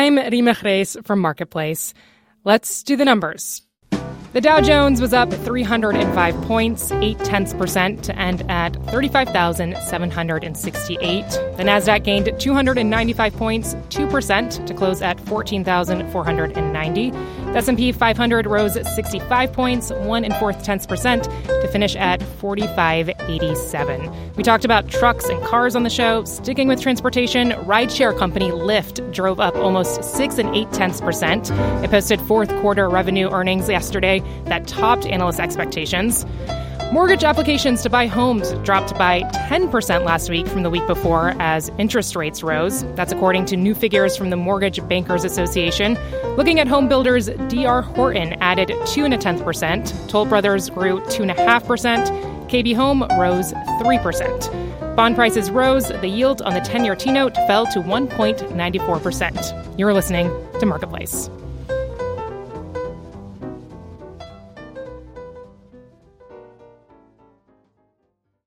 I'm Rima Reis from Marketplace. Let's do the numbers. The Dow Jones was up 305 points, 0.8% to end at 35,768. The Nasdaq gained 295 points, 2% to close at 14,490. The S&P 500 rose 65 points, 1.4% to finish at 4587. We talked about trucks and cars on the show. Sticking with transportation, rideshare company Lyft drove up almost 6.8%. It posted fourth quarter revenue earnings yesterday that topped analyst expectations. Mortgage applications to buy homes dropped by 10% last week from the week before as interest rates rose. That's according to new figures from the Mortgage Bankers Association. Looking at home builders, D.R. Horton added 2.1%. Toll Brothers grew 2.5%. KB Home rose 3%. Bond prices rose. The yield on the 10-year T-note fell to 1.94%. You're listening to Marketplace.